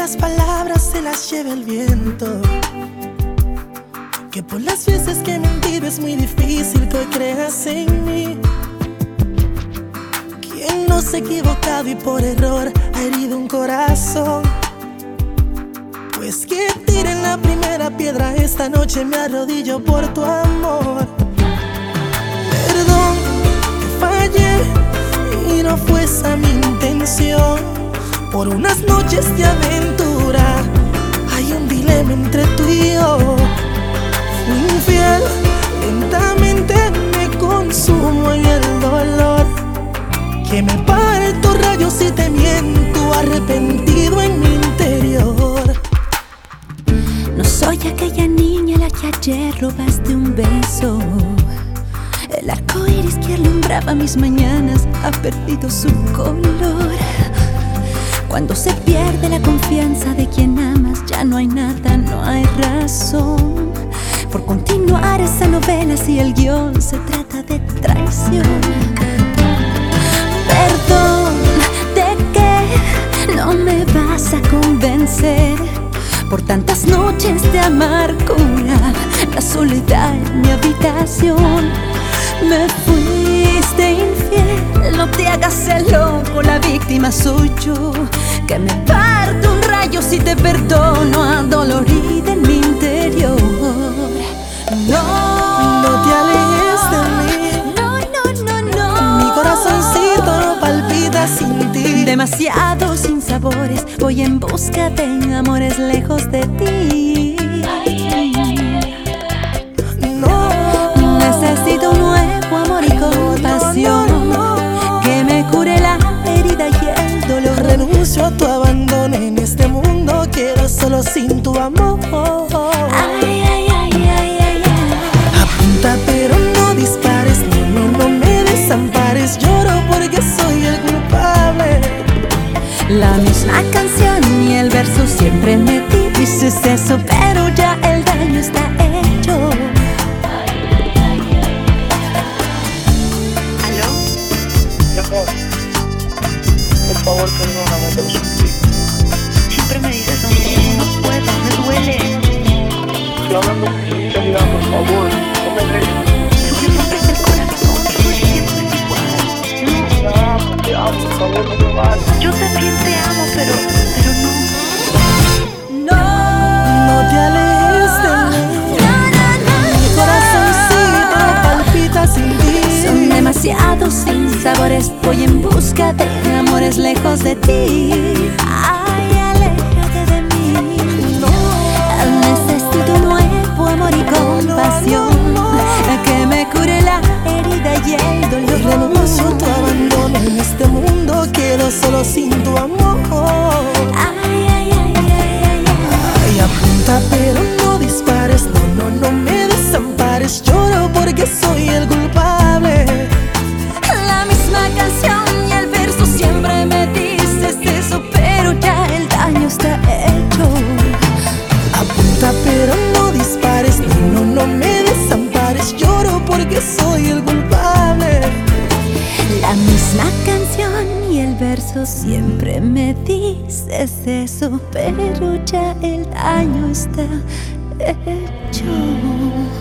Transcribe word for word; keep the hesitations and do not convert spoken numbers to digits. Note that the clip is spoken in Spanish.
las palabras se las lleve el viento, que por las veces que he mentido es muy difícil que hoy creas en mí. Quien no se ha equivocado y por error ha herido un corazón, pues que tiren la primera piedra, esta noche me arrodillo por tu amor. Perdón, que fallé y no fue esa mi intención. Por unas noches de aventura hay un dilema entre tú y yo. Fui infiel, lentamente me consumo en el dolor, que me parto rayos y te miento, arrepentido en mi interior. No soy aquella niña a la que ayer robaste un beso. El arco iris que alumbraba mis mañanas ha perdido su color. Cuando se pierde la confianza de quien amas, ya no hay nada, no hay razón por continuar esa novela si el guión se trata de traición. Perdón, ¿de qué no me vas a convencer? Por tantas noches de amargura, la soledad en mi habitación. Me fuiste infiel, no te hagas el loco, la víctima soy yo, que me parto un rayo si te perdono, adolorida en mi interior. No, no te alejes de mí. No, no, no, no. Mi corazoncito no palpita sin ti. Demasiado sin sabores, voy en busca de amores lejos de ti. No, necesito un nuevo amor y compasión, no, no, no, que me cure la herida y el dolor. renuncio a tu abandono en este mundo, quedo solo sin tu amor. Ay, ay, ay, ay, ay, ay. Apunta pero no dispares, no, no, no me desampares, lloro porque soy el culpable. La misma canción y el verso siempre me dices eso, pero ya el daño está hecho. ¿Aló? Mi amor, por favor, perdóname, te lo suplico. Siempre me dices lo mismo, no puedo, me duele. Estoy hablando con sinceridad, por favor, no me dejes. Tú me rompes el corazón, todo el tiempo es igual. Te amo, te amo, por favor, no me vayas. Yo también te amo, pero, pero no. No, No te alejes de mí. no, no, no, Mi corazoncito no palpita sin ti. son demasiados sin sabores, voy en busca de amores lejos de ti. Ay, aléjate de mí. Necesito un nuevo amor y compasión, que me cure la herida y el dolor. Renuncio a tu abandono en este mundo, quedo solo sin tu amor. Ay, ay, ay, ay, ay, ay. Ay, apunta pero no dispares, no, no, no me desampares, lloro porque soy el culpable. La misma canción y el verso siempre me dices eso, pero ya el daño está hecho. Apunta pero no dispares, no, no, no me desampares, lloro porque soy el culpable. La misma canción y el verso siempre me dices eso, pero ya el daño está hecho.